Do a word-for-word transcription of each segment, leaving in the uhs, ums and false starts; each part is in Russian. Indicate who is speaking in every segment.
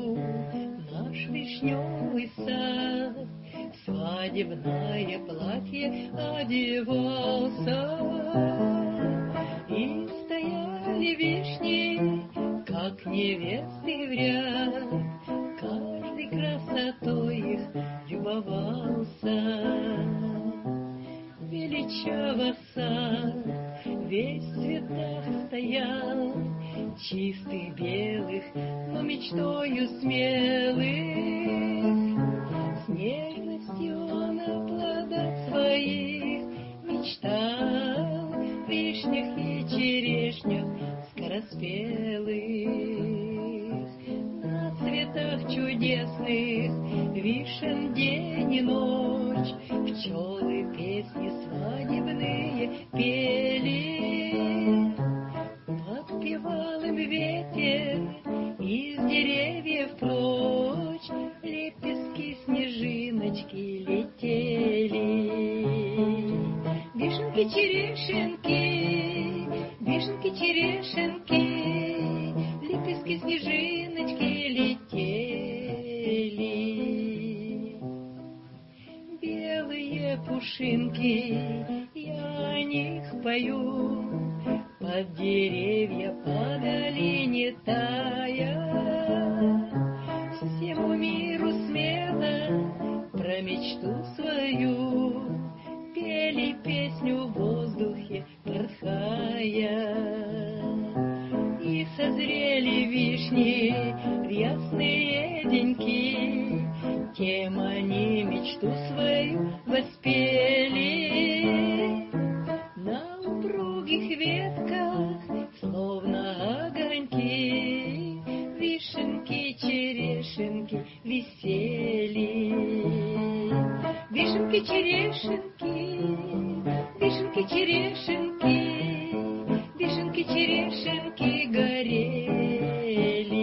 Speaker 1: наш вишневый сад, свадебное платье одевался, и стояли вишни, как невесты в ряд, каждый красотой их любовался. Величаво сад, весь в цветах стоял, чистый белых, но мечтою смелых. С нежностью он о плодах своих мечтал, в вишнях и черешнях скороспелых. На цветах чудесных вишен день и ночь, пчелы песни свадебные пели. Подпевал им ветер из деревьев прочь, лепестки снежиночки летели. Вишенки, черешенки, вишенки, черешенки, лепестки снежиночки летели. Белые пушинки, я о них пою, под деревья падали, не тая. Всему миру смело про мечту свою пели песню в воздухе, порхая. И созрели вишни в ясные деньки, тем они мечту свою воспели. На упругих ветках, словно огоньки, вишенки, черешенки висели. Вишенки, черешенки, вишенки, черешенки, вишенки, черешенки горели.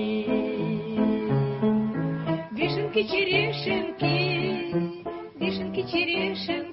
Speaker 1: Вишенки, черешенки, вишенки, черешенки.